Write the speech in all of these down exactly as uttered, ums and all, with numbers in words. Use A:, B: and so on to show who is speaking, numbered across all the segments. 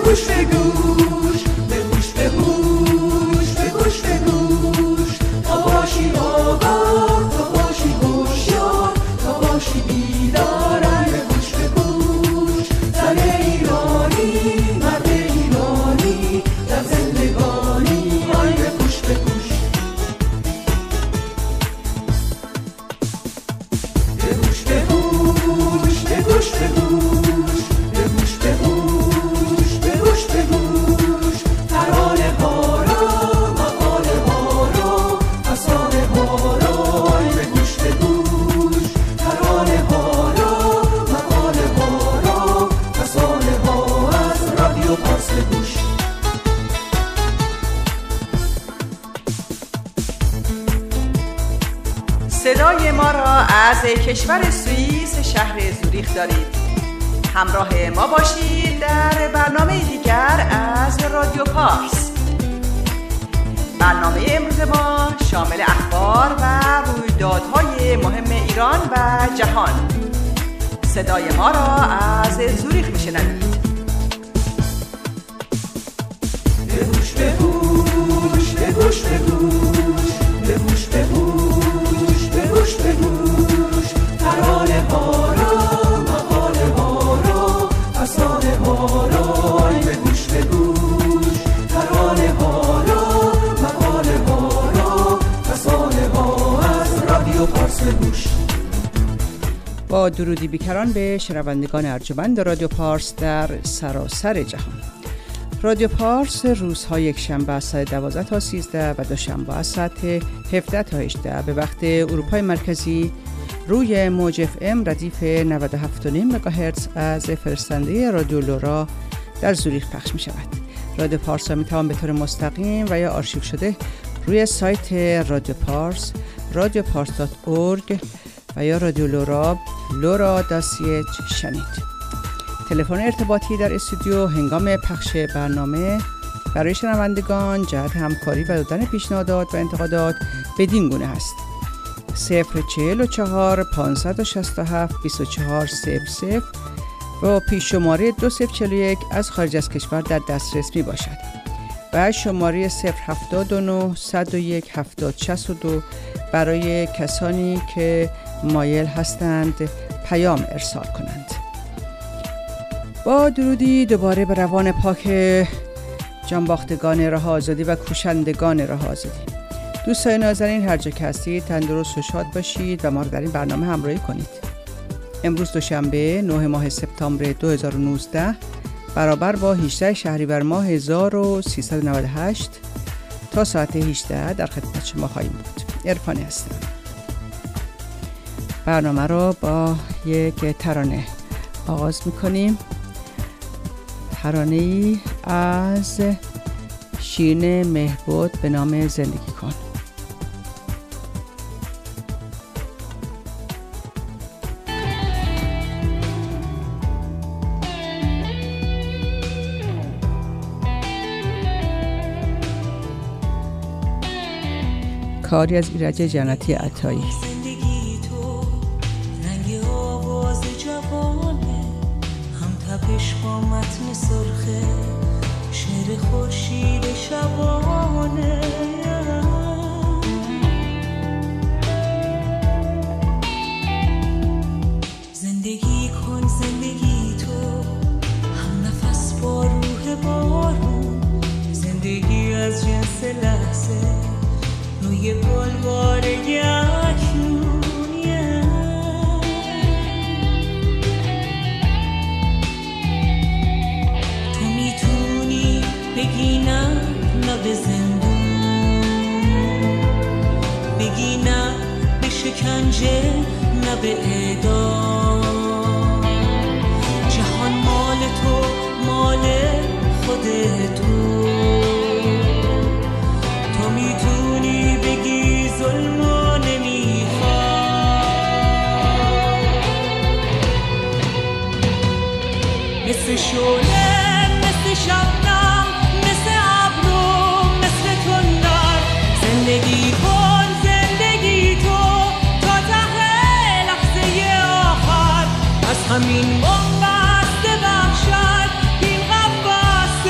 A: گوش به گوش، به گوش به گوش، به گوش به گوش، تا باشی آگاه، تا باشی هوشیار، تا باشی بیدار. ای به گوش به گوش، زن ایرانی، مرد ایرانی، در زندگانی. ای به گوش به گوش، به گوش به گوش، به گوش به گوش، به گوش به گوش، به گوش به گوش، ترانه ها را، مقاله ها را، افسانه ها را. ای به گوش به گوش، ترانه ها را، مقاله ها را، افسانه ها از رادیو پارس گوش.
B: صدای ما را از کشور سوئیس شهر زوریخ دارید. همراه ما باشید در برنامه دیگر از رادیو پارس. برنامه امروز ما شامل اخبار و رویدادهای مهم ایران و جهان. صدای ما را از زوریخ میشنوید.
A: به گوش به گوش، به گوش به گوش، به گوش به گوش، به گوش به گوش، ترانه ها را، مقاله ها را، افسانه ها را. ای به گوش به گوش، ترانه ها را، مقاله ها را، افسانه ها از رادیو پارس گوش.
C: با درودی بیکران به شنوندگان ارجمند رادیو پارس در سراسر جهان. رادیو پارس روزهای یک شنبه از ساعت دوازده تا سیزده و دوشنبه از ساعت هفده تا هجده به وقت اروپای مرکزی روی موج اف ام ردیف نود و هفت و نیم مگاهرتز از فرستنده رادیو لورا در زوریخ پخش می شود. رادیو پارس را می توان به طور مستقیم و یا آرشیو شده روی سایت رادیو پارس، رادیو پارس دات اورگ و یا رادیو لورا، لورا دات سی اچ شنید. تلفن ارتباطی در استودیو هنگام پخش برنامه برای شنوندگان جهت همکاری و دادن پیشنهادات و انتقادات بدین گونه است: صفر چهل و چهار پانصد و شصت و هفت بیست و چهار صفر صفر و پیش شماره دو صفر چهل و یک از خارج از کشور در دسترس می باشد و شماره صفر هفتاد و نه صد و یک هفتاد شصت و دو برای کسانی که مایل هستند پیام ارسال کنند. با درودی دوباره به روان پاک جانباختگان راه آزادی و کوشندگان راه آزادی. دوستان نازنین هر جا که هستید تندرست و شاد باشید و ما رو در این برنامه همراهی کنید. امروز دوشنبه نه ماه سپتامبر دو هزار و نوزده برابر با هجده شهریور ماه هزار و سیصد و نود و هشت تا ساعت هجده در خدمت شما خواهیم بود. عرفانی هستم. برنامه رو با یک ترانه آغاز میکنیم. ترانه‌ای از شیرین مهبود به نام زندگی کن. کاری از ایرج جنتی عطایی.
D: با متن سرخه شعر خورشید شبانه، زندگی کن زندگی تو هم نفس با روح بارون، زندگی از جنس لحظه روی گلواره اکنون. بگی نه نه به زندون، بگی نه به شکنجه، نه به اعدام. جهان مال تو، مال خود تو، تو میتونی بگی ظلمو نمیخوام. مثل شعله، مثل شبنم، مثل ابرو، مثل تندر، زندگی کن زندگی تو تا ته لحظه آخر. از همین بنبست وحشت، این قفس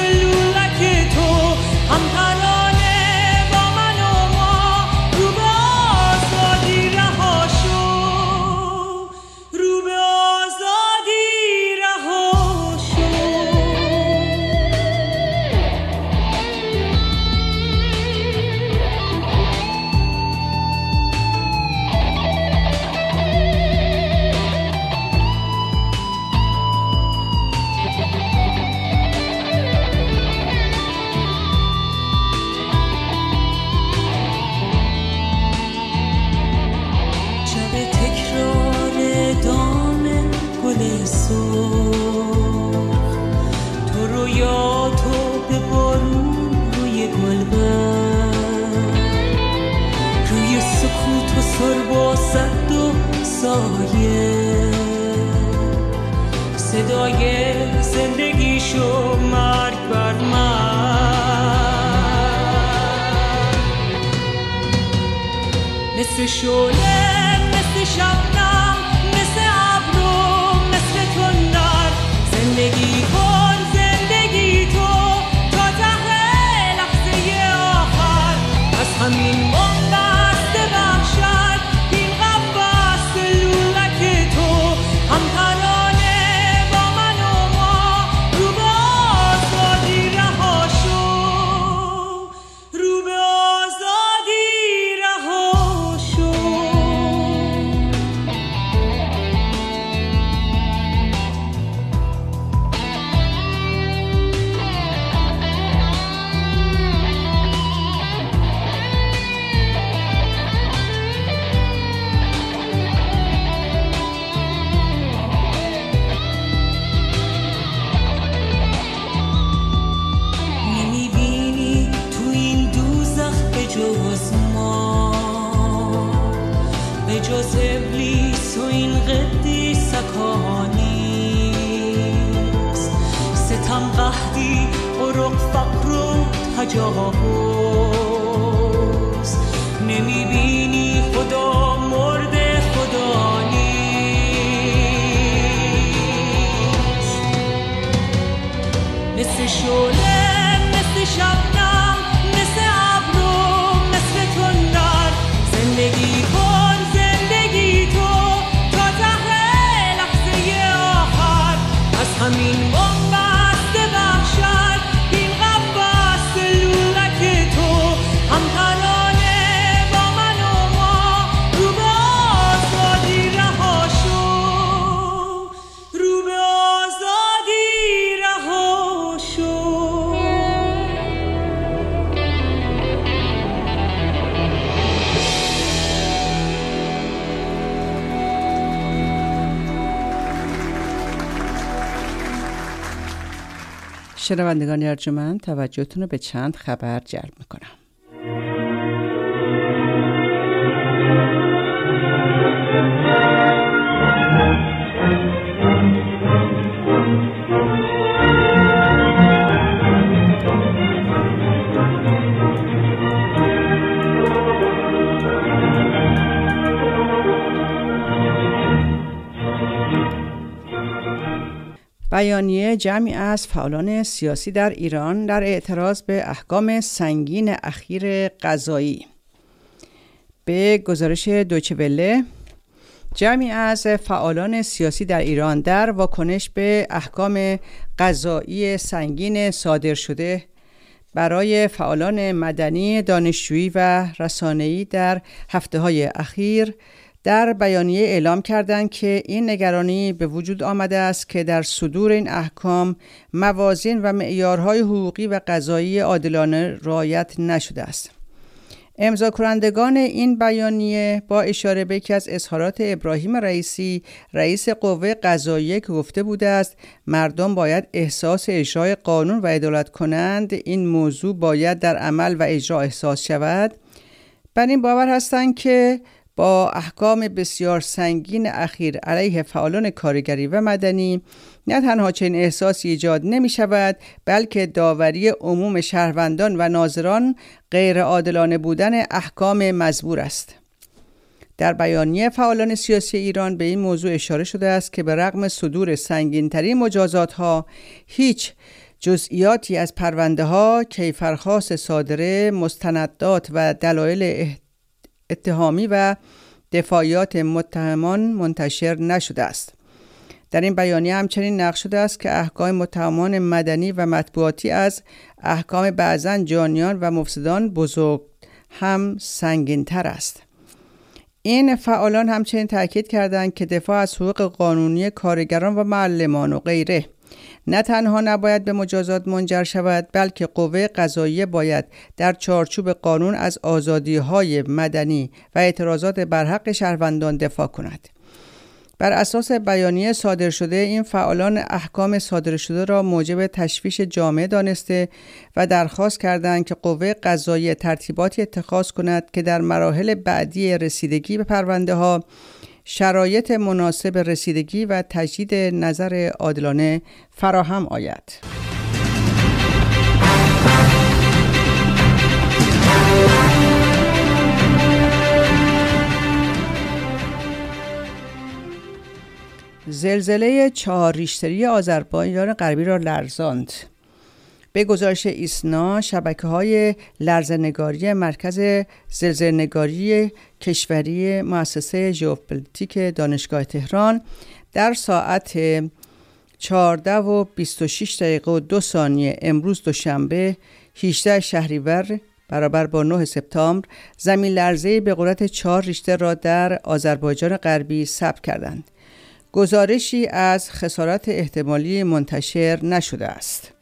D: مثل شعله، مثل شبنم، مثل ابرو، مثل تندر. زندگی کن زندگی تو تا ته لحظه آخر. از همین بنبست وحشت این قفس لولک تو هم ترانه با من و ما رو به آزادی رها شو، رو به آزادی رها شو. نمیبینی تو این دوزخ به جز ما، به جز ابلیس و این قدیسک ها نیست. ستم قحطی عرق فقر و تجاوز. نمیبینی خدا مرده خدا نیست. مثل شعله، مثل شبنم، مثل ابرو، مثل تندر. زندگی کن زندگی تو تا ته لحظه آخر. از همین بنبست وحشت این قفس لولک تو هم ترانه با من و ما رو به آزادی رها شو، رو به آزادی رها شو.
C: شنوندگان ارجمند، توجهتون رو به چند خبر جلب میکنم. بیانیه جمعی از فعالان سیاسی در ایران در اعتراض به احکام سنگین اخیر قضایی. به گزارش دویچه وله، جمعی از فعالان سیاسی در ایران در واکنش به احکام قضایی سنگین صادر شده برای فعالان مدنی، دانشجویی و رسانه‌ای در هفته‌های اخیر در بیانیه اعلام کردند که این نگرانی به وجود آمده است که در صدور این احکام موازین و معیارهای حقوقی و قضایی عادلانه رعایت نشده است. امضا کنندگان این بیانیه با اشاره به یکی از اظهارات ابراهیم رئیسی، رئیس قوه قضاییه، که گفته بوده است مردم باید احساس اجرای قانون و عدالت کنند این موضوع باید در عمل و اجرا احساس شود، بر این باور هستند که با احکام بسیار سنگین اخیر علیه فعالان کارگری و مدنی نه تنها چنین احساسی ایجاد نمی شود، بلکه داوری عموم شهروندان و ناظران غیر عادلانه بودن احکام مزبور است. در بیانیه فعالان سیاسی ایران به این موضوع اشاره شده است که به رغم صدور سنگین‌ترین مجازات‌ها، هیچ جزئیاتی از پرونده‌ها، کیفرخواست صادره، مستندات و دلایل اتهامی و دفاعیات متهمان منتشر نشده است. در این بیانیه همچنین نقل شده است که احکام متهمان مدنی و مطبوعاتی از احکام بعضاً جانیان و مفسدان بزرگ هم سنگین‌تر است. این فعالان همچنین تاکید کردند که دفاع از حقوق قانونی کارگران و معلمان و غیره نه تنها نباید به مجازات منجر شود، بلکه قوه قضاییه باید در چارچوب قانون از آزادی‌های مدنی و اعتراضات بر حق شهروندان دفاع کند. بر اساس بیانیه صادر شده، این فعالان احکام صادر شده را موجب تشویش جامعه دانسته و درخواست کردند که قوه قضاییه ترتیباتی اتخاذ کند که در مراحل بعدی رسیدگی به پرونده ها شرایط مناسب رسیدگی و تجدید نظر عادلانه فراهم آید. زلزله چهار ریشتری آذربایجان غربی را لرزاند. به گزارش ایسنا، شبکه‌های لرزه‌نگاری مرکز زلزله‌نگاری کشوری مؤسسه ژئوپلیتیک دانشگاه تهران در ساعت چهارده و بیست و شش دقیقه و دو ثانیه امروز دوشنبه هجدهم شهریور برابر با نهم سپتامبر زمین لرزه‌ای به قدرت چهار ریشتر را در آذربایجان غربی ثبت کردند. گزارشی از خسارات احتمالی منتشر نشده است.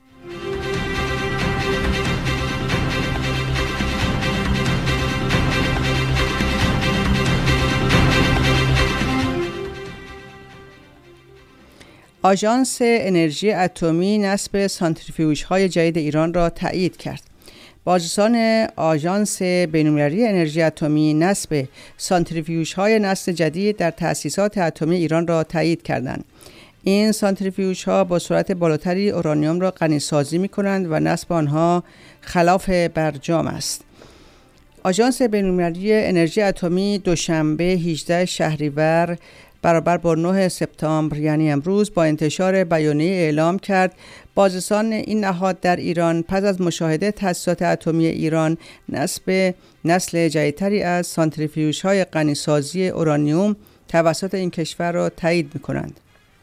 C: آژانس انرژی اتمی نصب سانتریفیوژهای جدید ایران را تایید کرد. بازرسان آژانس بین‌المللی انرژی اتمی نصب سانتریفیوژهای نسل جدید در تأسیسات اتمی ایران را تایید کردند. این سانتریفیوژها با سرعت بالاتری اورانیوم را غنی‌سازی می‌کنند و نصب آنها خلاف برجام است. آژانس بین‌المللی انرژی اتمی دوشنبه هجدهم شهریور برابر با نهم سپتامبر یعنی امروز با انتشار بیانیه اعلام کرد بازرسان این نهاد در ایران پس از مشاهده تأسیسات اتمی ایران نصب نسل جدیدتری از سانتریفیوژهای غنی‌سازی اورانیوم توسط این کشور را تایید می‌کنند.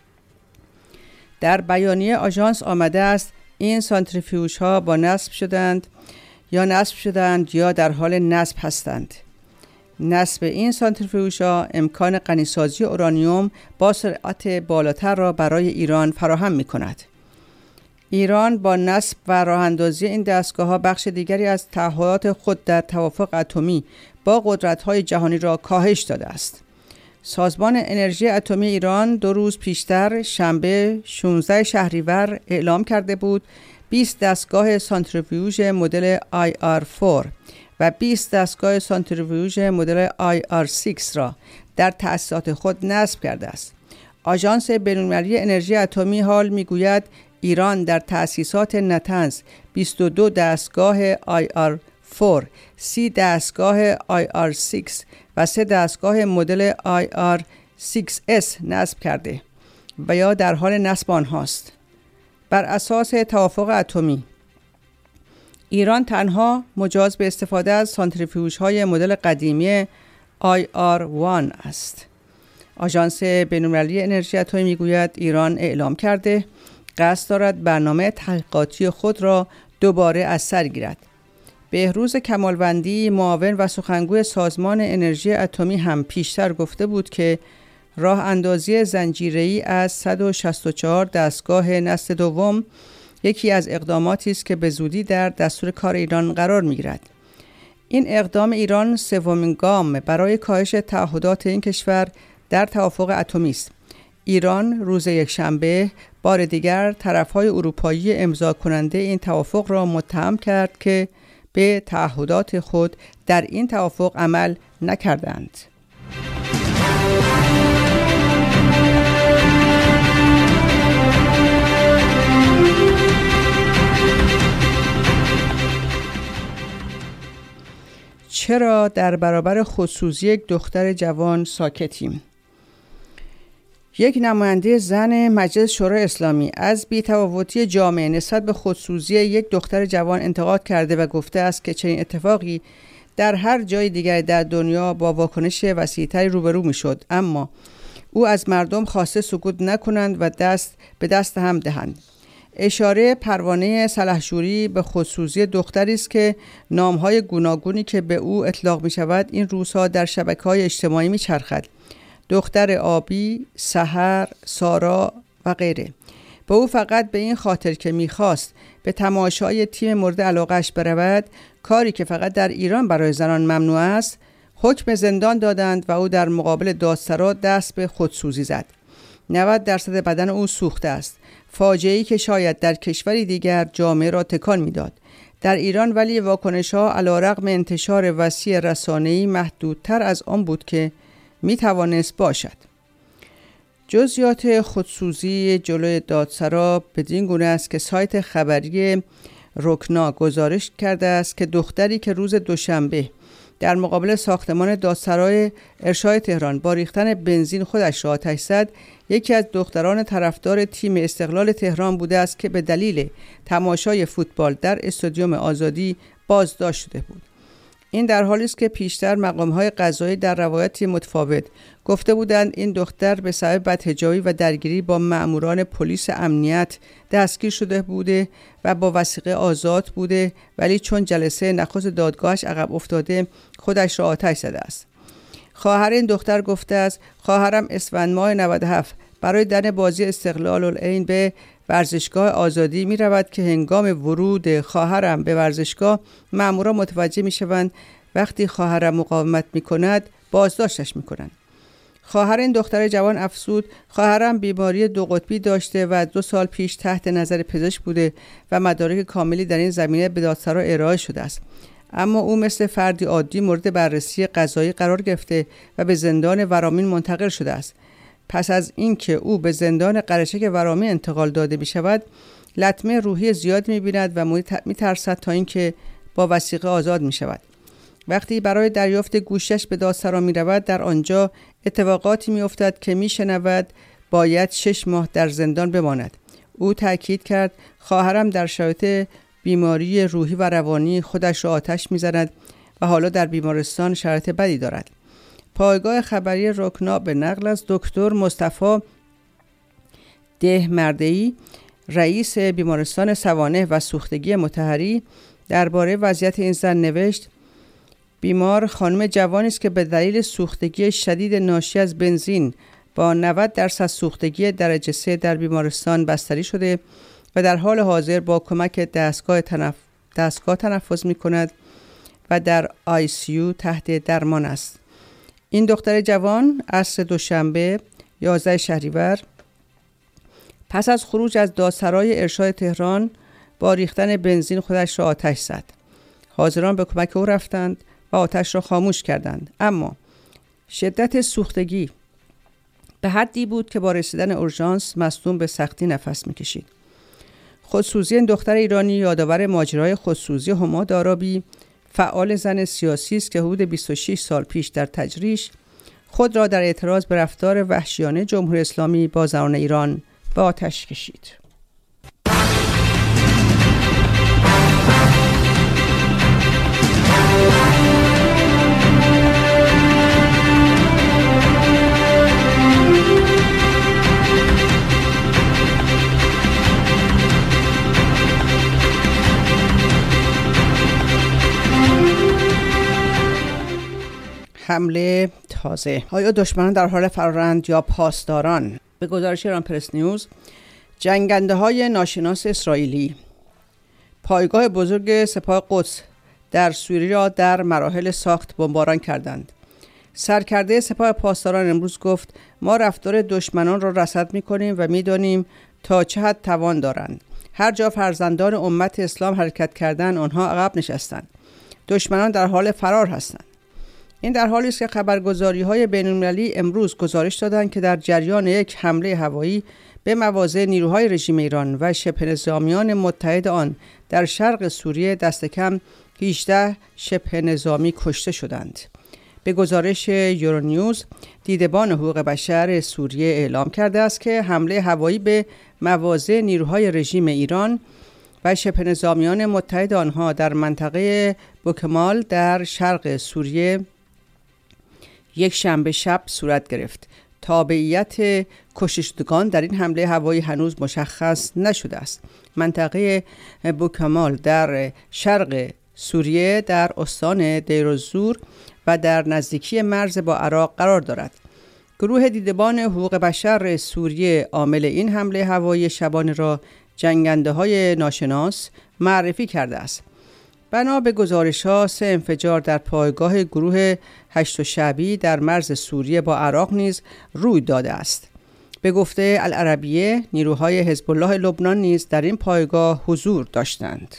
C: در بیانیه آژانس آمده است این سانتریفیوژها با نصب شدند یا نصب شدند یا در حال نصب هستند. نصب این سانتریفیوژها امکان غنی‌سازی اورانیوم با سرعت بالاتر را برای ایران فراهم می‌کند. ایران با نصب و راه‌اندازی این دستگاه‌ها بخش دیگری از تعهدات خود در توافق اتمی با قدرت‌های جهانی را کاهش داده است. سازمان انرژی اتمی ایران دو روز پیشتر شنبه شانزدهم شهریور اعلام کرده بود بیست دستگاه سانتریفیوژ مدل آی آر چهار و بیست دستگاه سانتریفیوژ مدل آی آر شش را در تأسیسات خود نصب کرده است. آژانس بین‌المللی انرژی اتمی حال میگوید ایران در تأسیسات نتنز بیست و دو دستگاه آی آر چهار، سی دستگاه آی آر شش و سه دستگاه مدل آی آر شش اس نصب کرده و یا در حال نصب آنهاست. بر اساس توافق اتمی ایران تنها مجاز به استفاده از سانتریفیوژهای مدل قدیمی آی آر یک است. آژانس بین‌المللی انرژی اتمی میگوید ایران اعلام کرده قصد دارد برنامه تحقیقاتی خود را دوباره از سر گیرد. بهروز کمالوندی معاون و سخنگوی سازمان انرژی اتمی هم پیشتر گفته بود که راه اندازی زنجیره‌ای از صد و شصت و چهار دستگاه نسل دوم یکی از اقداماتی است که به زودی در دستور کار ایران قرار می‌گیرد. این اقدام ایران سومین گام برای کاهش تعهدات این کشور در توافق اتمی است. ایران روز یکشنبه بار دیگر طرف‌های اروپایی امضا کننده این توافق را متهم کرد که به تعهدات خود در این توافق عمل نکردند. چرا در برابر خودسوزی یک دختر جوان ساکتیم؟ یک نماینده زن مجلس شورای اسلامی از بی‌تفاوتی جامعه نسبت به خودسوزی یک دختر جوان انتقاد کرده و گفته است که چنین اتفاقی در هر جای دیگر در دنیا با واکنش وسیع‌تری روبرو می‌شد، اما او از مردم خواسته سکوت نکنند و دست به دست هم دهند. اشاره پروانه سلحشوری به خودسوزی دختری است که نام‌های گوناگونی که به او اطلاق می‌شود این روزها در شبکه‌های اجتماعی می‌چرخد. دختر آبی، سحر، سارا و غیره. به او فقط به این خاطر که می‌خواست به تماشای تیم مورد علاقه‌اش برود، کاری که فقط در ایران برای زنان ممنوع است، حکم زندان دادند و او در مقابل دادسرا دست به خودسوزی زد. نود درصد بدن او سوخته است. فاجعه‌ای که شاید در کشوری دیگر جامعه را تکان می‌داد. در ایران ولی واکنش‌ها علی‌رغم انتشار وسیع رسانه‌ای محدودتر از آن بود که می‌توانست باشد. جزئیات خودسوزی جلوی دادسرا بدین گونه است که سایت خبری رکنا گزارش کرده است که دختری که روز دوشنبه در مقابل ساختمان دادسرای ارشاد تهران با ریختن بنزین خودش را آتش زد، یکی از دختران طرفدار تیم استقلال تهران بوده است که به دلیل تماشای فوتبال در استادیوم آزادی بازداشت شده بود. این در حالی است که پیشتر مقام‌های قضایی در روایتی متفاوت گفته بودند این دختر به سبب بدحجابی و درگیری با مأموران پلیس امنیت دستگیر شده بوده و با وثیقه آزاد بوده، ولی چون جلسه نخست دادگاهش عقب افتاده خودش را آتش زده است. خواهر این دختر گفته است خواهرم اسفند ماه نود و هفت برای دیدن بازی استقلال العین به ورزشگاه آزادی می رود که هنگام ورود خواهرم به ورزشگاه مأموران متوجه می شوند وقتی خواهرم مقاومت می کند بازداشتش می کنند. خواهر این دختر جوان افزود خواهرم بیماری دو قطبی داشته و دو سال پیش تحت نظر پزشک بوده و مدارک کاملی در این زمینه به دادسرا ارائه شده است، اما او مثل فردی عادی مورد بررسی قضایی قرار گرفته و به زندان ورامین منتقل شده است. پس از اینکه او به زندان قرشک ورامین انتقال داده می شود، لطمه روحی زیاد می بیند و می ترسد تا اینکه با وثیقه آزاد می شود. وقتی برای دریافت گوشش به دادسرا می رود، در آنجا اتفاقاتی می افتد که می شنود باید شش ماه در زندان بماند. او تأکید کرد خواهرم در شرایط بیماری روحی و روانی خودش را آتش می زند و حالا در بیمارستان شرایط بدی دارد. پایگاه خبری رکنا به نقل از دکتر مصطفی دهمرده‌ای رئیس بیمارستان سوانح و سوختگی مطهری درباره وضعیت این زن نوشت بیمار خانم جوانی است که به دلیل سوختگی شدید ناشی از بنزین با نود درصد سوختگی درجه سه در بیمارستان بستری شده و در حال حاضر با کمک دستگاه تنف... دستگاه تنفس می کند و در آی سی یو تحت درمان است. این دختر جوان عصر دوشنبه یازده شهریور پس از خروج از دادسرای ارشاد تهران با ریختن بنزین خودش را آتش زد. حاضران به کمک او رفتند و آتش را خاموش کردند، اما شدت سوختگی به حدی بود که با رسیدن اورژانس مصدوم به سختی نفس می‌کشید. خودسوزی این دختر ایرانی یادآور ماجرای خودسوزی هما دارابی، فعال زن سیاسی است که حدود بیست و شش سال پیش در تجریش خود را در اعتراض به رفتار وحشیانه جمهوری اسلامی با زنان ایران به آتش کشید. حمله تازه. آیا دشمنان در حال فرارند یا پاسداران؟ به گزارش ایران پرس نیوز، جنگنده های ناشناس اسرائیلی پایگاه بزرگ سپاه قدس در سوریه را در مراحل ساخت بمباران کردند. سرکرده سپاه پاسداران امروز گفت ما رفتار دشمنان را رصد می‌کنیم و می‌دانیم تا چه حد توان دارند. هر جا فرزندان امت اسلام حرکت کردند آنها عقب نشستند. دشمنان در حال فرار هستند. این در حالی است که خبرگزاری‌های بین‌المللی امروز گزارش دادند که در جریان یک حمله هوایی به مواضع نیروهای رژیم ایران و شبه نظامیان متحد آن در شرق سوریه دست کم هجده شبه نظامی کشته شدند. به گزارش یورونیوز، دیدبان حقوق بشر سوریه اعلام کرده است که حمله هوایی به مواضع نیروهای رژیم ایران و شبه نظامیان متحد آنها در منطقه بوکمال در شرق سوریه یک شنبه شب صورت گرفت. تابعیت کشته شدگان در این حمله هوایی هنوز مشخص نشده است. منطقه بوکمال در شرق سوریه در استان دیرالزور و در نزدیکی مرز با عراق قرار دارد. گروه دیدبان حقوق بشر سوریه عامل این حمله هوایی شبانه را جنگنده های ناشناس معرفی کرده است. بنا به گزارش‌ها سه انفجار در پایگاه گروه هشت شعبی در مرز سوریه با عراق نیز روی داده است. به گفته العربیه، نیروهای حزب الله لبنان نیز در این پایگاه حضور داشتند.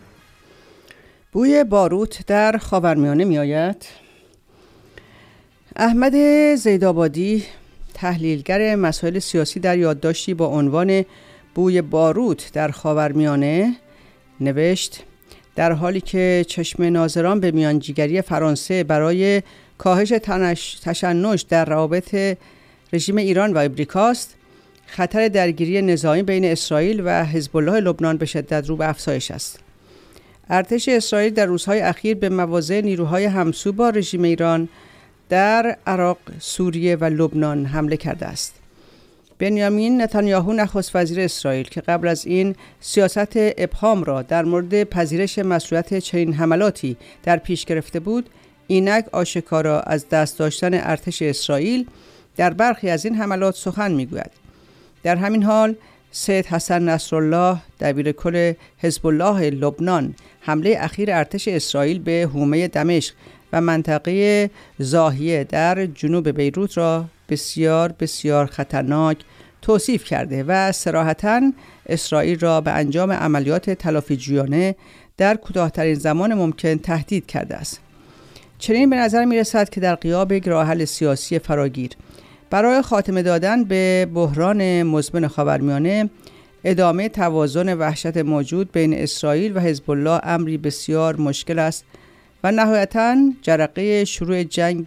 C: بوی باروت در خاورمیانه می آید. احمد زیدآبادی، تحلیلگر مسائل سیاسی، در یادداشتی با عنوان بوی باروت در خاورمیانه نوشت: در حالی که چشم ناظران به میانجیگری فرانسه برای کاهش تشنج در روابط رژیم ایران و امریکاست، خطر درگیری نظامی بین اسرائیل و حزب الله لبنان به شدت رو به افزایش است. ارتش اسرائیل در روزهای اخیر به مواضع نیروهای همسو با رژیم ایران در عراق، سوریه و لبنان حمله کرده است. بنیامین نتانیاهو، نخست وزیر اسرائیل، که قبل از این سیاست ابهام را در مورد پذیرش مسئولیت چنین حملاتی در پیش گرفته بود، اینک آشکارا از دست داشتن ارتش اسرائیل در برخی از این حملات سخن میگوید. در همین حال سید حسن نصرالله، دبیرکل حزب الله لبنان، حمله اخیر ارتش اسرائیل به حومه دمشق و منطقه زاهیه در جنوب بیروت را بسیار بسیار خطرناک توصیف کرده و صراحتاً اسرائیل را به انجام عملیات تلافی‌جویانه در کوتاه‌ترین زمان ممکن تهدید کرده است. چنین به نظر می‌رسد که در غیاب یک راه حل سیاسی فراگیر برای خاتمه دادن به بحران مزمن خاورمیانه، ادامه توازن وحشت موجود بین اسرائیل و حزب الله امری بسیار مشکل است و نهایتاً جرقه شروع جنگ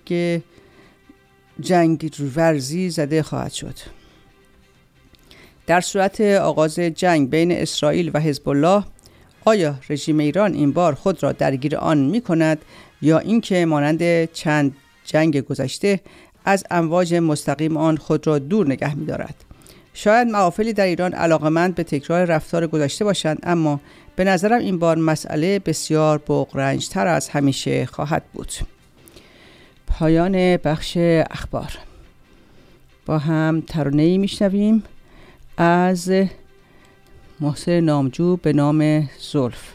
C: جنگ ورزی زده خواهد شد. در صورت آغاز جنگ بین اسرائیل و حزب الله، آیا رژیم ایران این بار خود را درگیر آن می کند یا اینکه مانند چند جنگ گذشته از امواج مستقیم آن خود را دور نگه می دارد؟ شاید محافلی در ایران علاقمند به تکرار رفتار گذشته باشند، اما به نظرم این بار مسئله بسیار بغرنج تر از همیشه خواهد بود. پایان بخش اخبار. با هم ترانه‌ای میشنویم از محسن نامجو به نام زلف.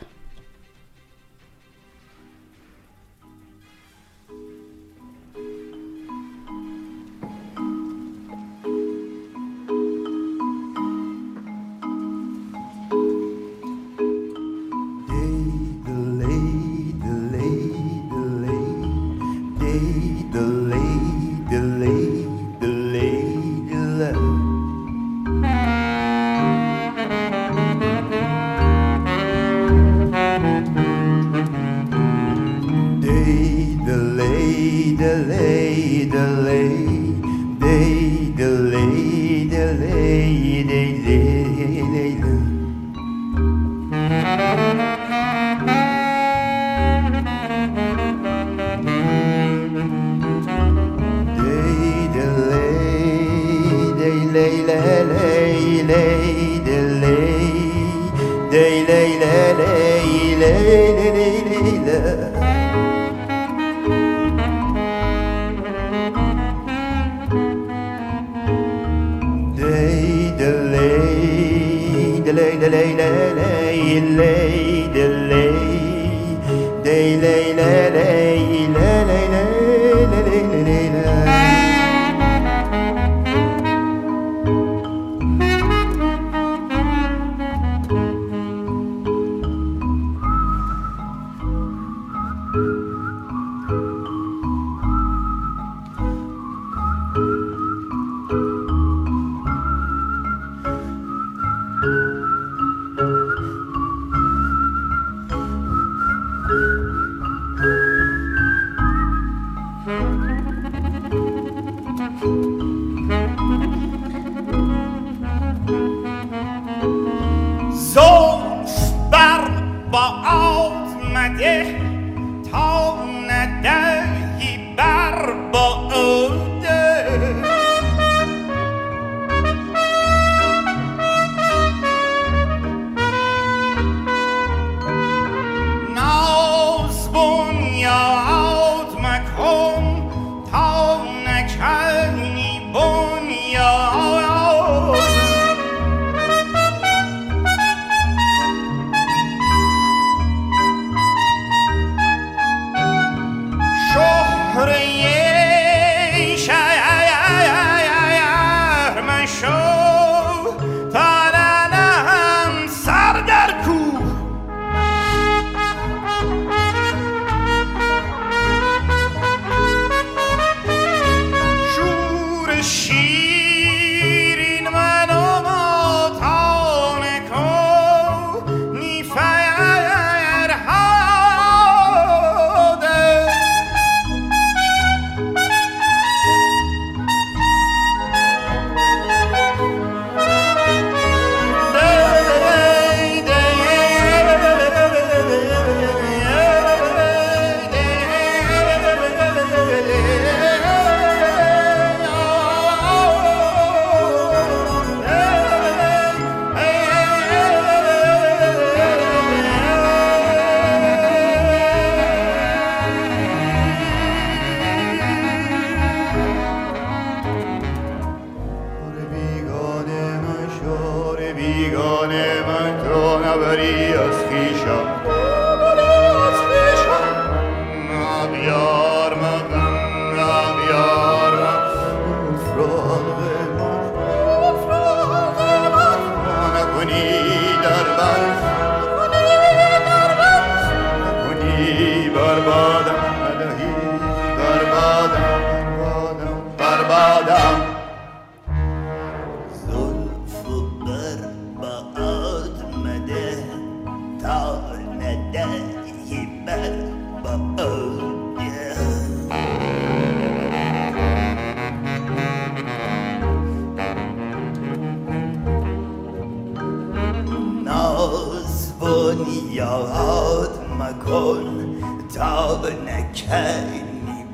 E: کی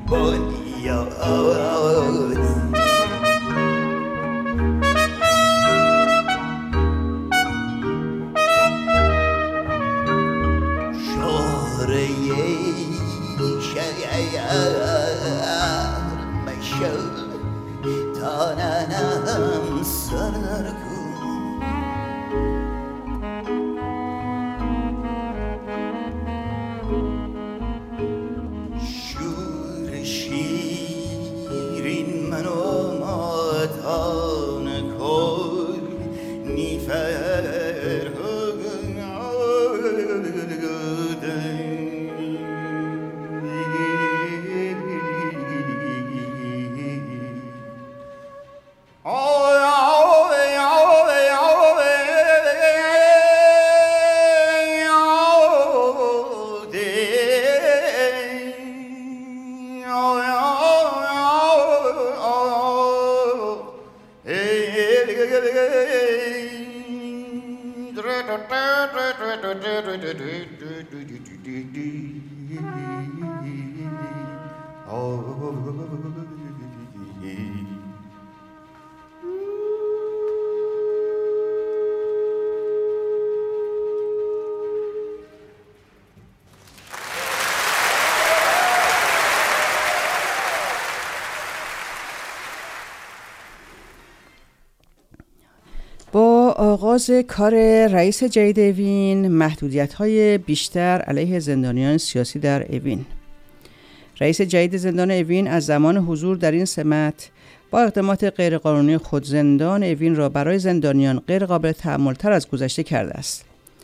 E: بنیادی شهره شهر مشل تاننم سرکو
C: با آغاز کار رئیس جدید اوین، محدودیت‌های بیشتر علیه زندانیان سیاسی در اوین. رئیس جدید زندان اوین از زمان حضور در این سمت با اقدامات غیرقانونی خود زندان اوین را برای زندانیان غیر قابل تحمل‌تر از گذشته کرده است.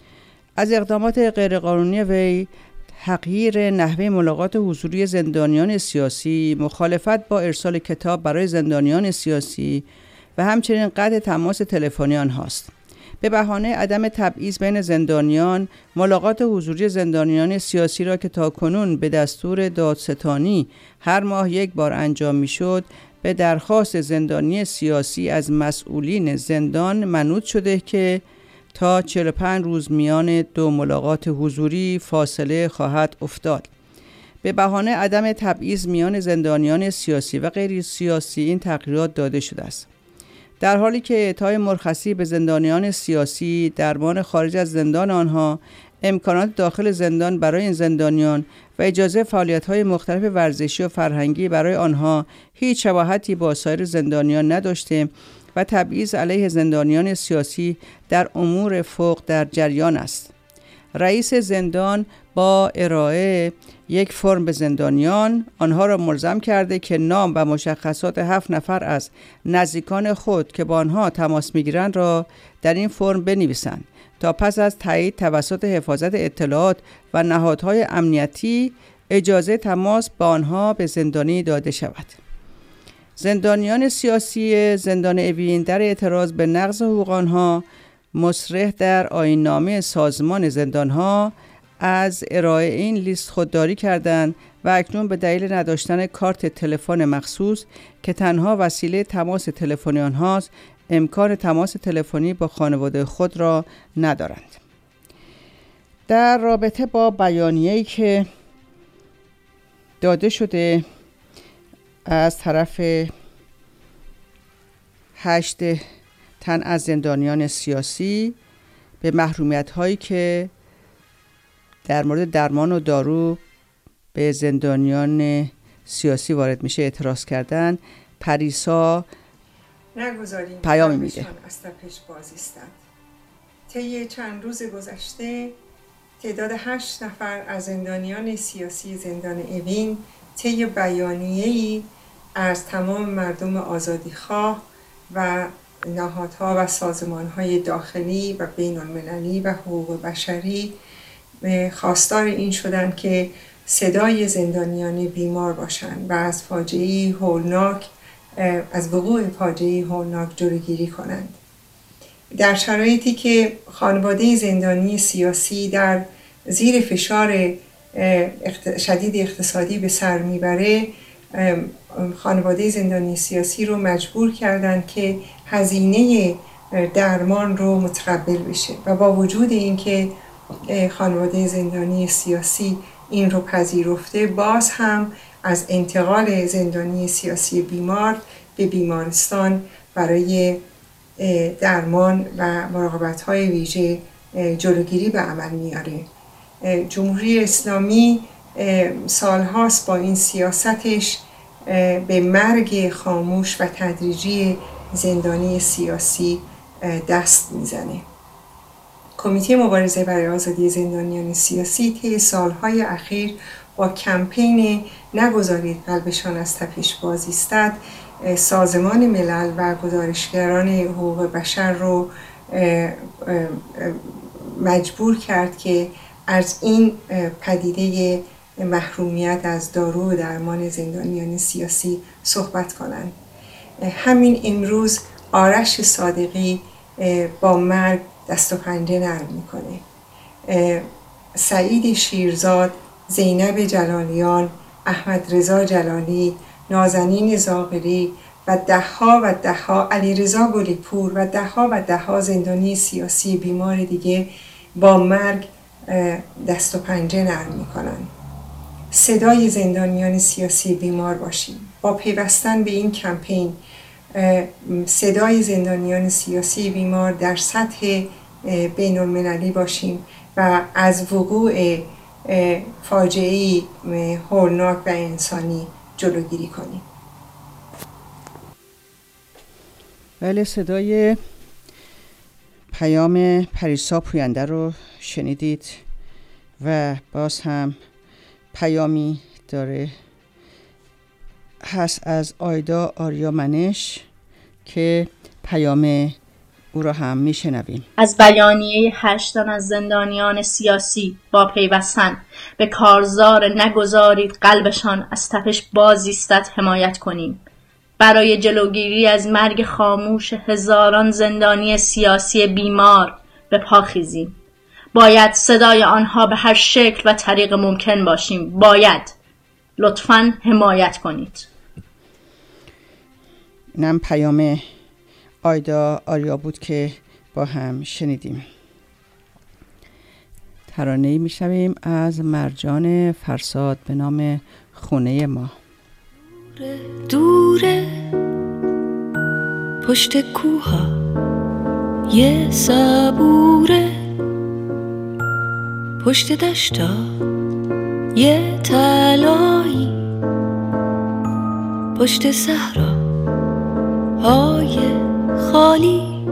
C: از اقدامات غیرقانونی وی تغییر نحوه ملاقات حضوری زندانیان سیاسی، مخالفت با ارسال کتاب برای زندانیان سیاسی و همچنین قطع تماس تلفنی آنهاست. به بهانه عدم تبعیض بین زندانیان، ملاقات حضوری زندانیان سیاسی را که تاکنون به دستور دادستانی هر ماه یک بار انجام می‌شد، به درخواست زندانی سیاسی از مسئولین زندان منوط شده که تا چهل و پنج روز میان دو ملاقات حضوری فاصله خواهد افتاد. به بهانه عدم تبعیض میان زندانیان سیاسی و غیر سیاسی این تغییرات داده شده است. در حالی که اعطای مرخصی به زندانیان سیاسی، درمان خارج از زندان آنها، امکانات داخل زندان برای این زندانیان و اجازه فعالیت‌های مختلف ورزشی و فرهنگی برای آنها هیچ شباهتی با سایر زندانیان نداشته و تبعیض علیه زندانیان سیاسی در امور فوق در جریان است. رئیس زندان با ارائه یک فرم به زندانیان آنها را ملزم کرده که نام و مشخصات هفت نفر از نزدیکان خود که با آنها تماس میگیرند را در این فرم بنویسند تا پس از تایید توسط حفاظت اطلاعات و نهادهای امنیتی اجازه تماس با آنها به زندانی داده شود. زندانیان سیاسی زندان اوین در اعتراض به نقض حقوق آنها مصرح در آیین‌نامه سازمان زندانها از ارائه این لیست خودداری کردند و اکنون به دلیل نداشتن کارت تلفن مخصوص که تنها وسیله تماس تلفنی آنهاست، امکان تماس تلفنی با خانواده خود را ندارند. در رابطه با بیانیه‌ای که داده شده از طرف هشت تن از زندانیان سیاسی به محرومیت‌هایی که در مورد درمان و دارو به زندانیان سیاسی وارد میشه اعتراض کردن، پریسا
F: نگذاریم
C: پیامی میده.
F: از تپش بازیستند. طی چند روز گذشته تعداد هشت نفر از زندانیان سیاسی زندان اوین طی بیانیه‌ای از تمام مردم آزادیخواه و نهادها و سازمان‌های داخلی و بین‌المللی و حقوق بشری خواستار این شدند که صدای زندانیان بیمار باشند و از فاجعه هولناک از وقوع فاجعه هولناک جلوگیری کنند. در شرایطی که خانواده زندانی سیاسی در زیر فشار شدید اقتصادی به سر میبره، خانواده زندانی سیاسی رو مجبور کردند که هزینه درمان رو متقبل بشه و با وجود اینکه خانواده زندانی سیاسی این رو پذیرفته، باز هم از انتقال زندانی سیاسی بیمار به بیمارستان برای درمان و مراقبت‌های ویژه جلوگیری به عمل میاره. جمهوری اسلامی سالهاست با این سیاستش به مرگ خاموش و تدریجی زندانی سیاسی دست میزنه. کمیته مبارزه برای آزادی زندانیان سیاسی طی سالهای اخیر با کمپین نگذارید قلبشان از تپش باز ایستد سازمان ملل و گزارشگران حقوق بشر رو مجبور کرد که از این پدیده محرومیت از دارو و درمان زندانیان سیاسی صحبت کنند. همین امروز آرش صادقی با مرگ دست و پنجه نرم میکنه. سعید شیرزاد، زینب جلالیان، احمد رضا جلالی، نازنین زاغری و دهها و دهها، علیرضا گلیپور و دهها و دهها زندانی سیاسی بیمار دیگه با مرگ دست و پنجه نرم میکنن. صدای زندانیان سیاسی بیمار باشیم. با پیوستن به این کمپین صدای زندانیان سیاسی بیمار در سطح بین المللی باشیم و از وقوع فاجعه‌ای هولناک و انسانی جلوگیری کنیم.
C: بله، صدای پیام پریسا پوینده رو شنیدید و باز هم پیامی داره هست از آیدا آریا منش که پیام او را هم میشنویم.
G: از بیانیه هشت تن از زندانیان سیاسی با پیوستن به کارزار نگذارید قلبشان از تپش باز ایستد حمایت کنیم. برای جلوگیری از مرگ خاموش هزاران زندانی سیاسی بیمار به پا خیزیم. باید صدای آنها به هر شکل و طریق ممکن باشیم. باید لطفاً حمایت کنید.
C: اینم پیام آیدا آریا بود که با هم شنیدیم. ترانه‌ای میشنویم از مرجان فرساد به نام خونه ما.
H: دوره پشت کوها یه صبوره، پشت دشتا یه تلایی، پشت صحرا های خالی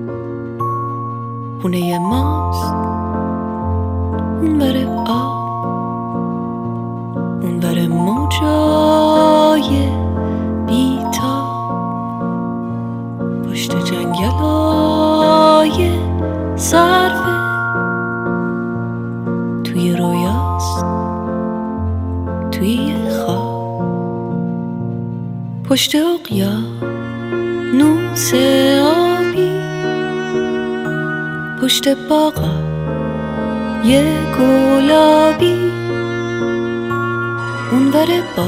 H: خونه ماست. اون بره آب، اون بره موجای بیتاب، پشت جنگلای صرفه توی رویاست، توی خواب، پشت اقیا نوس آبی، پشت باغا یه گلابی، اون بره با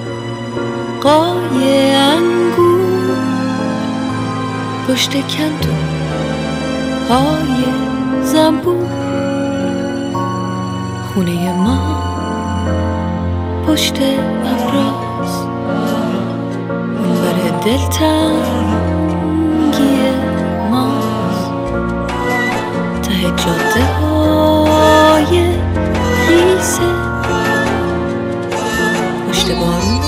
H: قای انگور، پشت کندو های زنبور، خونه ما پشت ابراز، اون بره دلتنگی ماست، ته جاده های خیسه، پشت بارون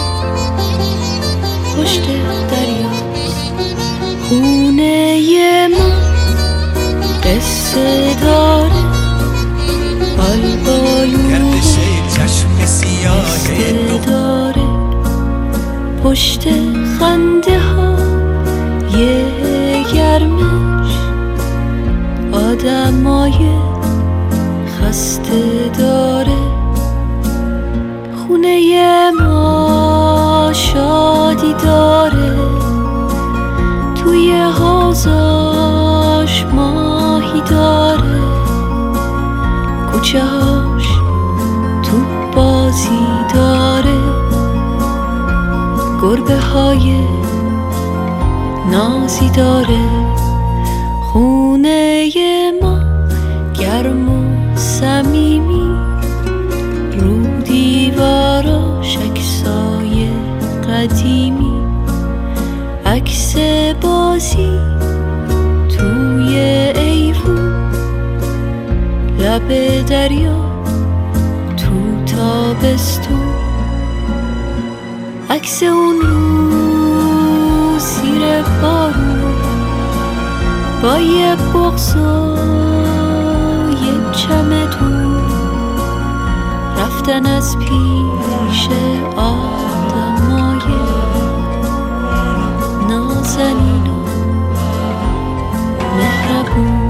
H: پشت دریاست، خونه ما قصه داره، بالبالو
A: چشم سیاه
H: داره، پشت خنده ها یه گرمش، آدمای خسته داره، خونه ما شادی داره، توی حوضاش ماهی داره، کوچه هاش تو بازی داره، گربه های نازی داره، خونه ما گرم و صمیمی، رود دیواراش عکسای قدیمی، عکس بازی توی ایوون، لب دریا تو تابستون، عکس اون روز زیر بارون با یه بغض و یه چمدون، رفتن از پیش آدمای نازنین و مهربون.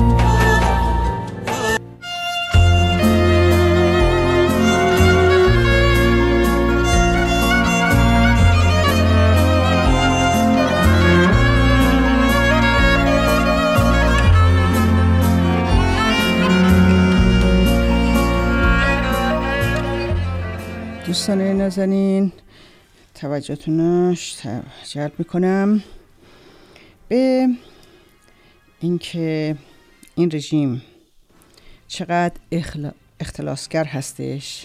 C: دوستان نازنین، توجهتون رو جلب میکنم به اینکه این رژیم چقدر اخلا... اختلاسگر هستش.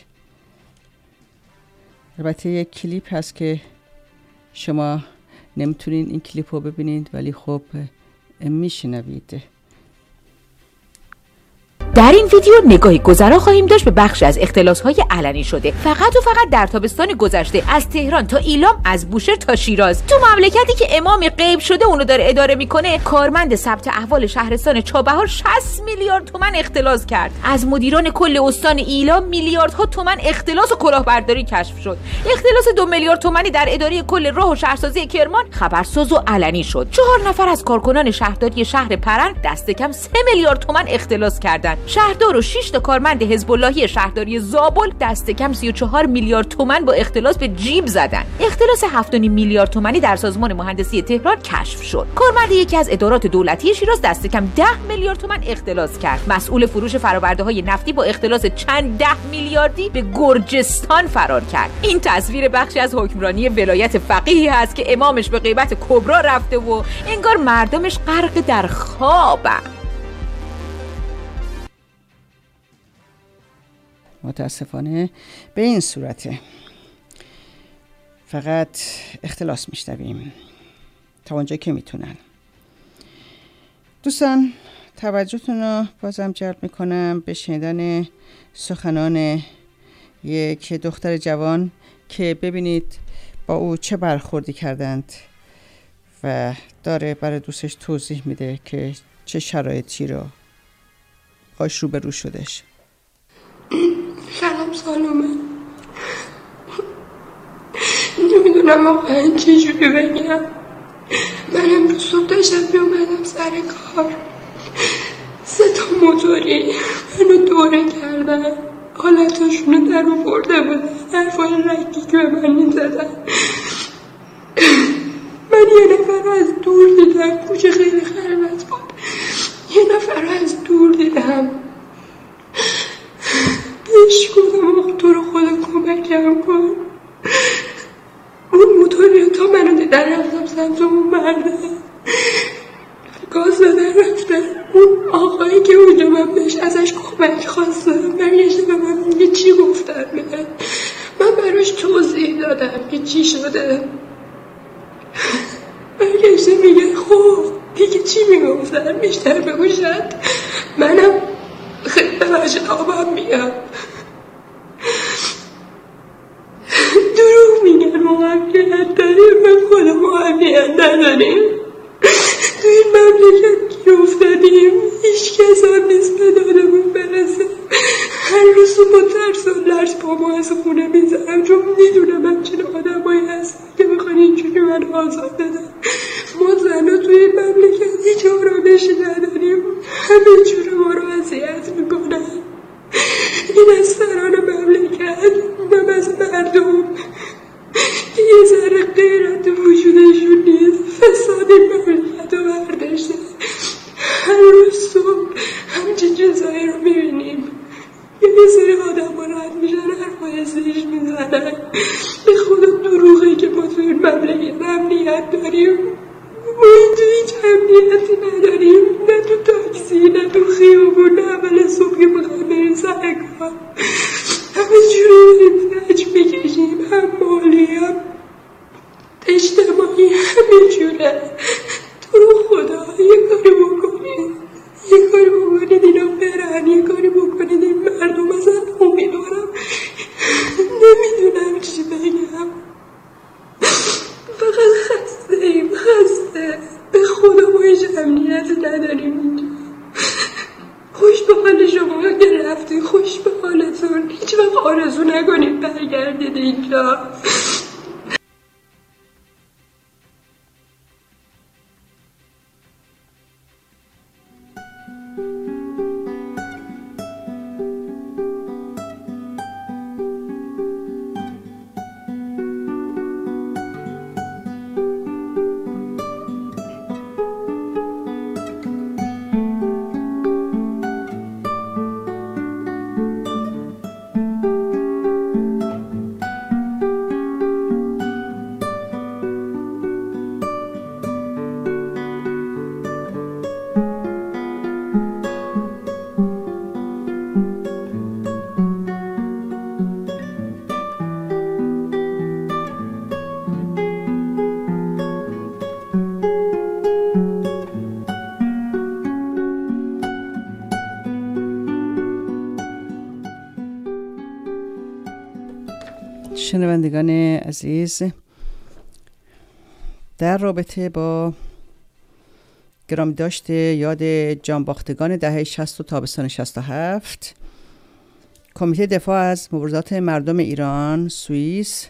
C: البته یک کلیپ هست که شما نمیتونین این کلیپ رو ببینید، ولی خب میشنوید.
I: در این ویدیو نگاهی گذرا خواهیم داشت به بخش از اختلاس‌های علنی شده فقط و فقط در تابستان گذشته از تهران تا ایلام، از بوشهر تا شیراز. تو مملکتی که امامی غیب شده اونو داره اداره میکنه، کارمند ثبت احوال شهرستان چابهار شصت میلیارد تومان اختلاس کرد. از مدیران کل استان ایلام میلیاردها تومان اختلاس و کلاهبرداری کشف شد. اختلاس دو میلیارد تومانی در اداره کل راه و شهرسازی کرمان خبرساز و علنی شد. چهار نفر از کارکنان شهرداری شهر پرند دست کم سه میلیارد تومان اختلاس کردند. شهردار و شش تا کارمند حزب اللهی شهرداری زابل دست کم سی و چهار میلیارد تومان با اختلاس به جیب زدن. اختلاس هفت و نیم میلیارد تومانی در سازمان مهندسی تهران کشف شد. کارمند یکی از ادارات دولتی شیراز دست کم ده میلیارد تومان اختلاس کرد. مسئول فروش فرآورده‌های نفتی با اختلاس چند ده میلیاردی به گرجستان فرار کرد. این تصویر بخشی از حکمرانی ولایت فقیهی است که امامش به غیبت کبرا رفته و انگار مردمش غرق در خوابن.
C: متاسفانه به این صورته، فقط اختلاس میشنویم تا اونجا که میتونن. دوستان توجهتون رو بازم جلب میکنم به شنیدن سخنان یک دختر جوان که ببینید با او چه برخوردی کردند و داره برای دوستش توضیح میده که چه شرایطی رو باش روبرو شدش.
J: سلام سالومه، نمیدونم واقعا چجوری بگم. من امروز صبح داشتم میومدم سر کار، سه تا موتوری منو دوره کردن، حالتاشونو در آورده بودن، حرفای رنگی که به من میزدن. من یه نفر رو از دور دیدم، کوچه خیلی خلوت بود، یه نفر رو از دور دیدم، بهش گفتم تو رو خدا کمکم کن. اون موتوری تا منو دیدن رفتم سمت اون مرده، گاز دادن رفتن. اون آقایی که اونجا من بهش ازش کمک خواستم برگشته به من میگه چی گفتن بهت. من براش توضیح دادم که چی شده، برگشته میگه خب دیگه چی میگفتن بیشتر بگو شد منم خیلی ببخشید آبم میگم. دروغ میگن محبیت داریم، من خودم محبیت نداریم. تو این مملکت گیر افتادیم، هیچ کس هم نیست به دادمون برسه. هر روز با ترس و لرز با ما از خونه میزنم، چون میدونم همچین آدم هایی هستن که بخوان اینجوری من آزاد بدن. ما زنها توی این مملکت هیچ آرامشی نداریم، همه جور ما رو اذیت میکنن. این از سران مملکت، اونم از مردم یه ذره غیرت وجودشون نیست. فساد این مملکت رو برداشته. هر روز صبح همچین چیزایی رو میبینیم، یه سری آدم ها رد میشن حرفای زیش میزنن. به خدا دروغی که ما توی این مملکت امنیت داریم. ما اینجا هیچ امنیتی نداریم، نه تو تاکسی نه تو خیابون، نه اول صبح که بخوایم بریم سر کار. همه جوری داریم رنج میکشیم، هم مالی هم اجتماعی، همه جوره. تو رو خدا یه کاری بکنید، یه کاری بکنید اینا برن، یه کاری بکنید این مردم ازن امیدوارم. نمیدونم چی بگم، فقط خسته ایم، خسته. به خدا ما هیچ امنیتی نداریم اینجا. خوش به حال شما که رفتی، خوش به حالتون. هیچ وقت آرزو نکنید برگردید اینجا.
C: شنوندگان عزیز، در رابطه با گرامی داشته یاد جانباختگان دهه شصت و تابستان شصت و هفت، کمیته دفاع از مبارزات مردم ایران سوئیس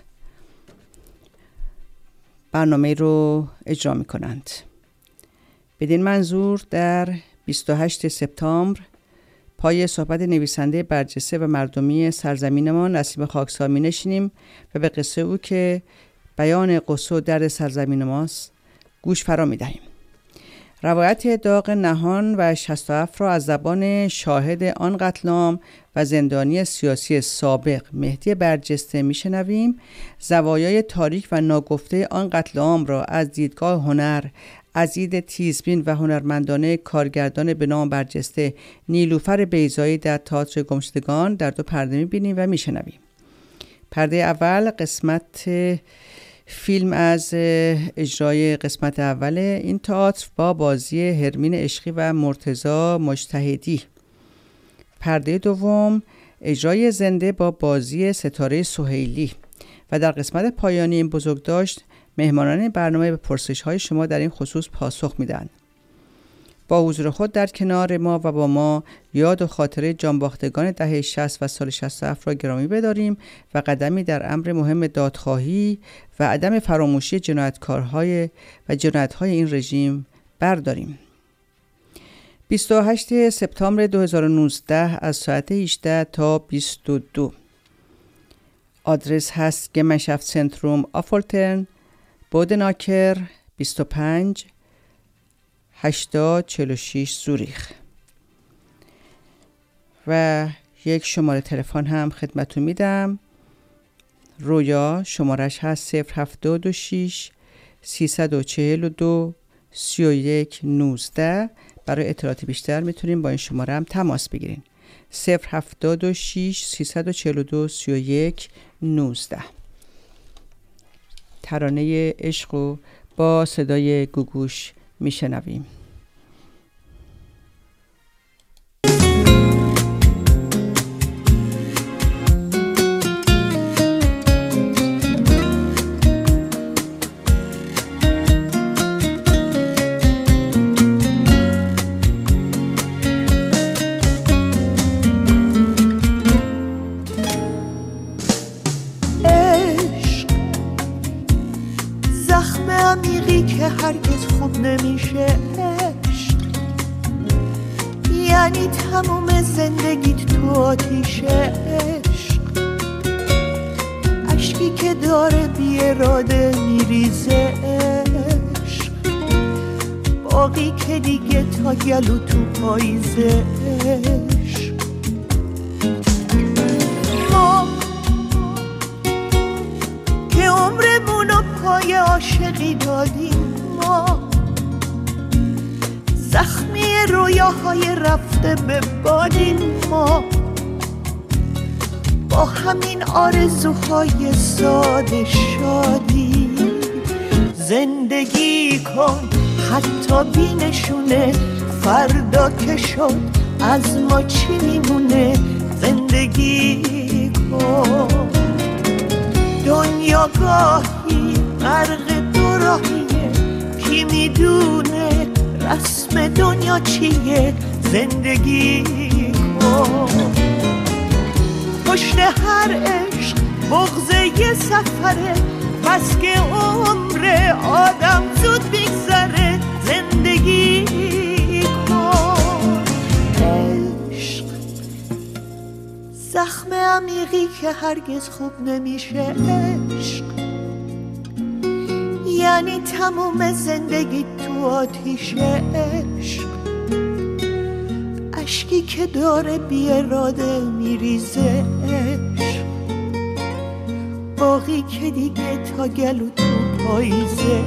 C: برنامه رو اجرا می کنند. بدین منظور در بیست و هشتم سپتامبر پای صحبت نویسنده برجسته و مردمی سرزمینمان نسیم خاکسار می نشینیم و به قصه او که بیان قصه و درد سرزمین ماست گوش فرا می دهیم. روایت داغ نهان و شصت و هفت را از زبان شاهد آن قتل عام و زندانی سیاسی سابق مهدی برجسته می شنویم. زوایای تاریک و ناگفته آن قتل عام را از دیدگاه هنر عزیز تیزبین و هنرمندانه کارگردان به نام برجسته نیلوفر بیضایی در تئاتر گمشدگان در دو پرده می‌بینیم و می‌شنویم. پرده اول قسمت فیلم از اجرای قسمت اول این تئاتر با بازی هرمین عشقی و مرتضی مجتهدی. پرده دوم اجرای زنده با بازی ستاره سهیلی و در قسمت پایانی این بزرگداشت مهمانان برنامه به پرسش‌های شما در این خصوص پاسخ میدن. با حضور خود در کنار ما و با ما یاد و خاطره جانباختگان دهه شصت و سال شصت و هفت را گرامی بداریم و قدمی در امر مهم دادخواهی و عدم فراموشی جنایتکارهای و جنایت‌های این رژیم برداریم. بیست و هشتم سپتامبر دو هزار و نوزده از ساعت هجده تا بیست و دو. آدرس هست گمنشافت سنتروم آفولترن، بودناکر بیست و پنج هشتاد چهل و شش زوریخ. و یک شماره تلفن هم خدمتتون میدم. رویا شمارش هست صفر هفتاد و شش سیصد و چهل و دو سی و یک نوزده. برای اطلاعات بیشتر میتونیم با این شماره هم تماس بگیرین. صفر هفتاد و شش سیصد و چهل و دو سی و یک نوزده. ترانه عشق رو با صدای گوگوش میشنویم.
E: هرگز خوب نمیشه عشق، یعنی تموم زندگیت تو آتیشه عشق، عشقی که داره بی اراده میریزه عشق، باقی که دیگه تا گلو تو پاییزه عشق. ما که عمرمونو پای عاشقی دادیم، ما زخمی رویاهای رفته به بادیم، ما با همین آرزوهای ساده شادی زندگی کن، حتی بی نشونه فردا که شد از ما چی میمونه. زندگی کن، دنیا گاهی غرق دو راهیه، کی میدونه رسم دنیا چیه. زندگی کن، پشت هر عشق بغض یه سفره، بس که عمر آدم زود بگذره. زندگی کن، عشق زخم عمیقی که هرگز خوب نمیشه. عشق یعنی تموم زندگی تو آتیش. عشق اشکی که داره بی اراده میریزه. عشق باقی که دیگه تا گلو تو پاییزه.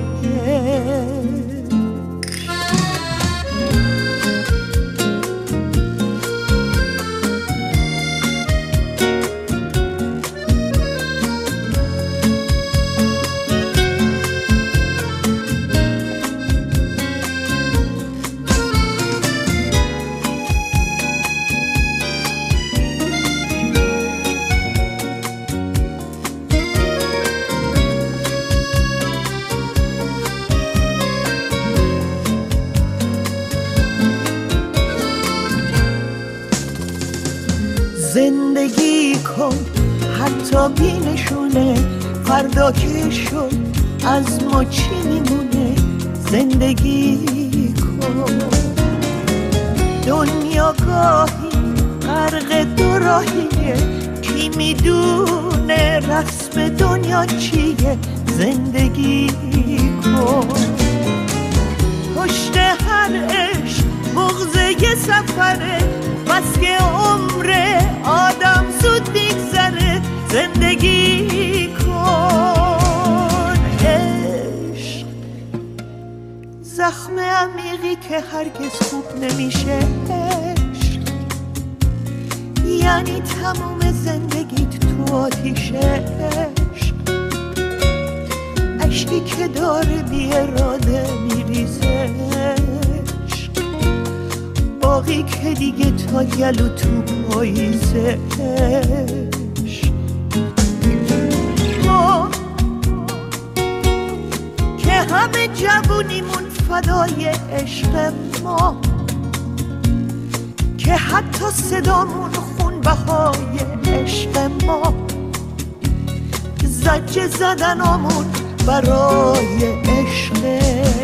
E: زندگی کن، حتی بی نشونه فردا که شد از ما چی میمونه. زندگی کن، دنیا گاهی غرق دو راهیه، کی میدونه رسم دنیا چیه. زندگی کن، پشت هر عشق بغض یه سفره، بس که عمر آدم زود بگذره. زندگی کن، عشق زخم عمیقی که هرگز خوب نمیشه. عشق یعنی تموم زندگیت تو آتیشه. عشق اشکی که داره بی اراده میریزه. باقی که دیگه تا گلو تو پاییزه. ما که همه جوونیمون فدای عشق ما، که حتی صدامون خون بهای عشق ما، زجه زدنامون برای عشق.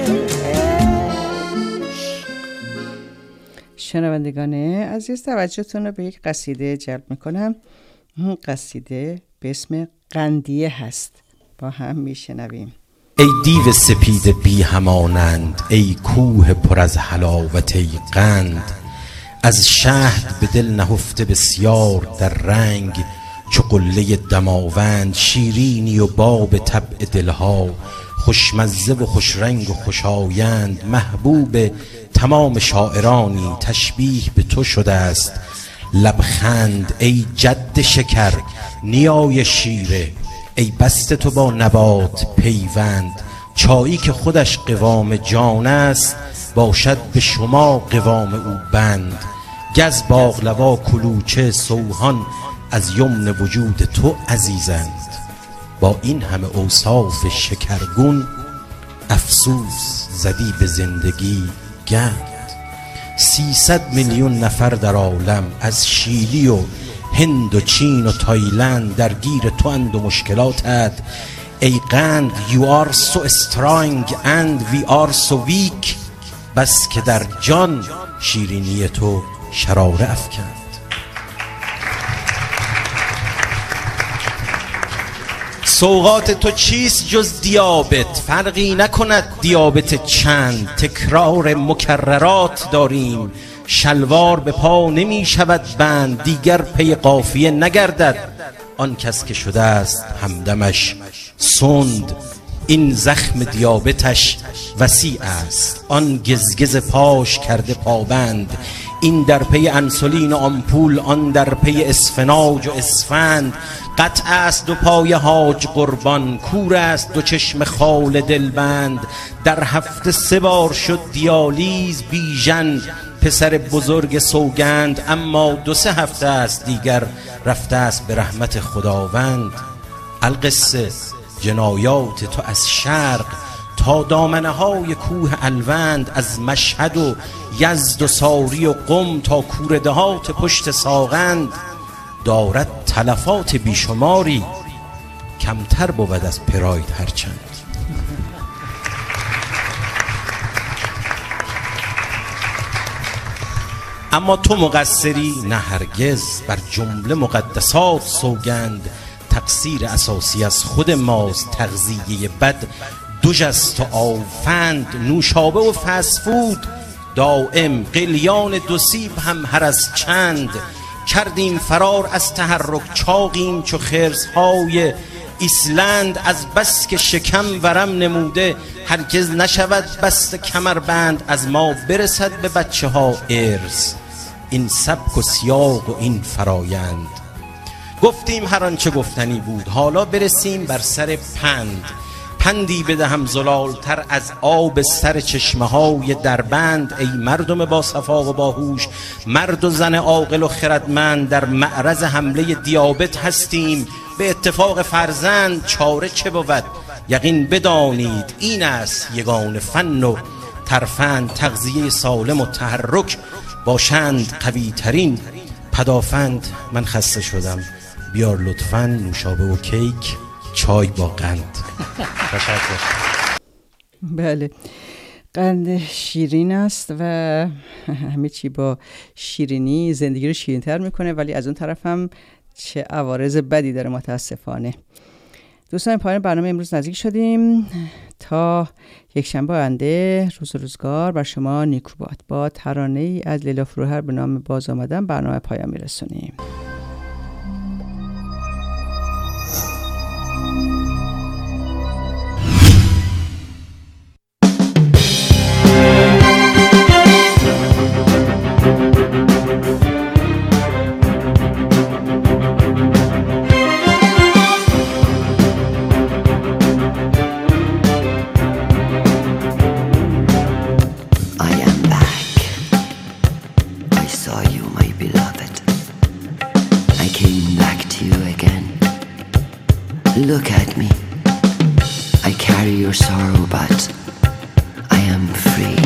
C: شنوندگان عزیز، توجهتون رو به یک قصیده جلب میکنم. اون قصیده به اسم قندیه هست، با هم میشنویم.
K: ای دیو سپید بی همانند، ای کوه پر از حلاوت، ای قند از شهد به دل نهفته بسیار در رنگ، چو قله دماوند شیرینی و باب طبع دلها، خوشمزه و خوش رنگ و خوشایند، محبوب تمام شاعرانی تشبیه به تو شده است. لبخند ای جد شکر نیای شیره، ای بسته تو با نبات پیوند، چایی که خودش قوام جان است، باشد به شما قوام او بند. گز باقلوا کلوچه سوهان از یمن وجود تو عزیزند، با این همه اوصاف شکرگون افسوس زدی به زندگی گند. سیصد میلیون نفر در عالم از شیلی و هند و چین و تایلند درگیر تو اند و مشکلاتت. ای قند you are so strong and we are so weak، بس که در جان شیرینی تو شراره افکند. سوغات تو چیست جز دیابت؟ فرقی نکند دیابت چند، تکرار مکررات داریم، شلوار به پا نمی شود بند، دیگر پی قافیه نگردد آن کس که شده است همدمش سند. این زخم دیابتش وسیع است، آن گزگز پاش کرده پابند، این در پی انسولین و آمپول، آن در پی اسفناج و اسفند. قطع است دو پای حاج قربان، کور است دو چشم خال دلبند. در هفته سه بار شد دیالیز بیژن، پسر بزرگ سوگند. اما دو سه هفته است دیگر رفته است به رحمت خداوند. القصه جنایات تو از شرق تا دامنه های کوه الوند، از مشهد و یزد و ساری و قم تا کوردهات پشت ساغند. دارد تلفات بیشماری، کمتر بود از پراید هرچند. اما تو مقصری نه هرگز، بر جمله مقدسات سوگند. تقصیر اساسی از خود ماست، تغذیه بد دو جست و آفند. نوشابه و فسفود دائم، قلیان دو سیب هم هر از چند. کردیم فرار از تحرک، چاقیم چو خرس‌های ایسلند. از بس که شکم ورم نموده، هرگز نشود بست کمربند. از ما برسد به بچه ها ارث، این سبک و سیاق و این فرایند. گفتیم هر آنچه گفتنی بود، حالا برسیم بر سر پند. پندی بدهم زلالتر از آب سر چشمه های دربند. ای مردم با صفا و باهوش، مرد و زن عاقل و خردمند. در معرض حمله دیابت هستیم، به اتفاق فرزند. چاره چه بود؟ یقین بدانید این است یگان فن و ترفند. تغذیه سالم و تحرک باشند قوی ترین پدافند. من خسته شدم، بیار لطفاً نوشابه و کیک، چای با قند. تشکر.
C: بله، قند شیرین است و همه چی با شیرینی زندگی رو شیرین‌تر میکنه، ولی از اون طرف هم چه عوارض بدی داره متاسفانه. دوستان پایان برنامه امروز نزدیک شدیم. تا یک شنبه آینده روز روزگار بر شما نیکو باد. با ترانه ای از لیلا فروهر به نام باز آمدم برنامه پایان میرسونیم.
L: Look at me. I carry your sorrow, but I am free,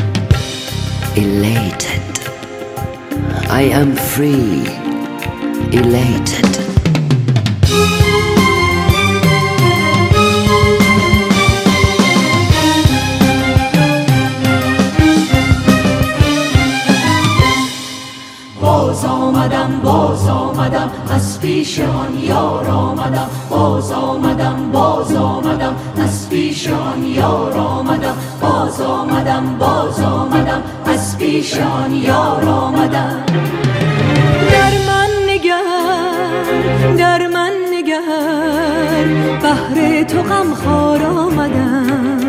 L: elated. I am free, elated.
A: باز آمدم باز آمدم از پیش آن یار آمدم. باز آمدم باز آمدم از پیش آن یار آمدم. باز آمدم باز آمدم از پیش آن یار آمدم.
H: در من نگر در من نگر، بهر تو غمخوار آمدم.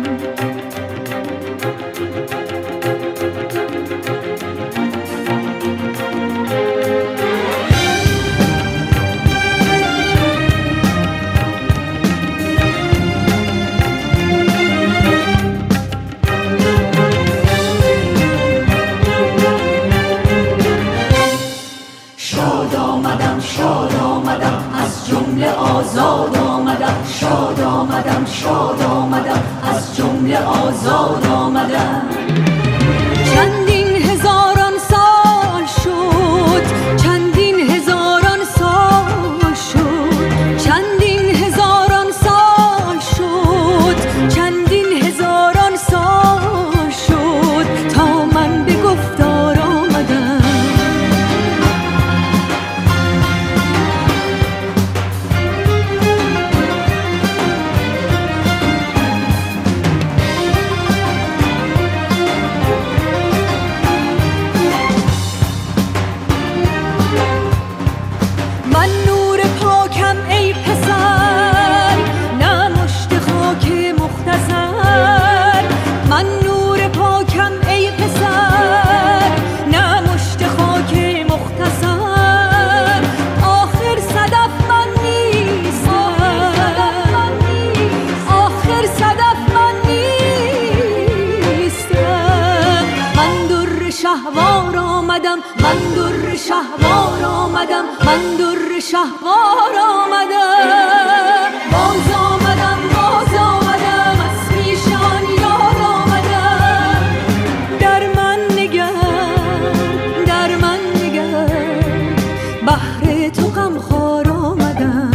A: آزاد آمدم، شاد آمدم شاد آمدم از جمله آزاد آمدم.
H: چندین هزاران سال شد، چندین هزاران سال شد، چندین هزاران سال شد، چندین هزاران سال شد تا من به گفتار آمدم. من نور پاکم ای پسر، نه آمدم، من در شهوار آمدم، من در شهوار آمدم. باز آمدم باز آمدم، از پیشان یاد آمدم. در من نگر در من نگر، بهر تو غمخوار آمدم.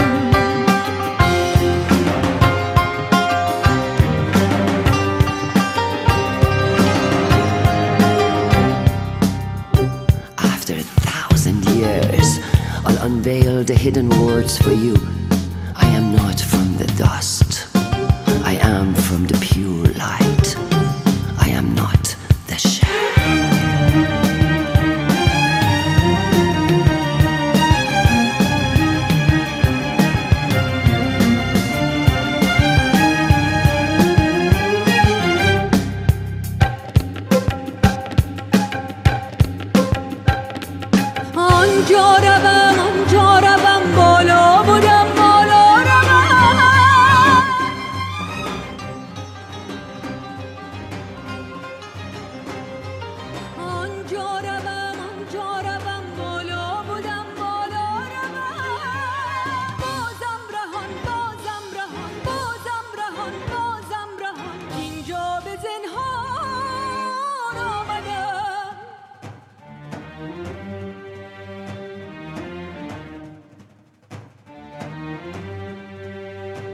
L: I'll unveil the hidden words for you. I am not from the dust, I am from the pure light. I am not